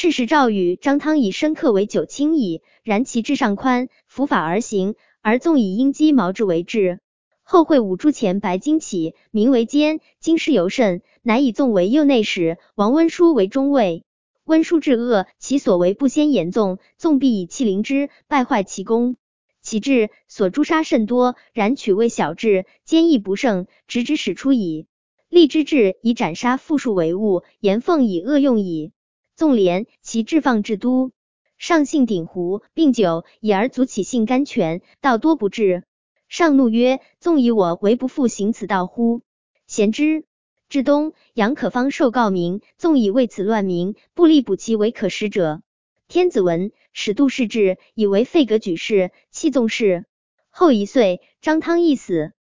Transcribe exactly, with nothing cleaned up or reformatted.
是时赵禹、张汤以深刻为九卿矣，然其志上宽，伏法而行，而纵以鹰击毛之为治。后会五铢前白金起，名为监，经师尤甚，乃以纵为右内史，王温书为中尉。温书治恶，其所为不先言纵，纵必以欺凌之，败坏其功。其志所诛杀甚多，然取为小志，坚毅不胜，直之始出矣。立之志以斩杀复数为务，言奉以恶用矣。纵连其志放至都，上性鼎壶，并酒，以而足起性甘泉，道多不至。上怒曰：纵以我为不复行此道乎？贤之。至东，杨可方受告明，纵以为此乱民，不力补其为可使者。天子闻，使杜氏治，以为废革举事，弃纵事。后一岁，张汤亦死。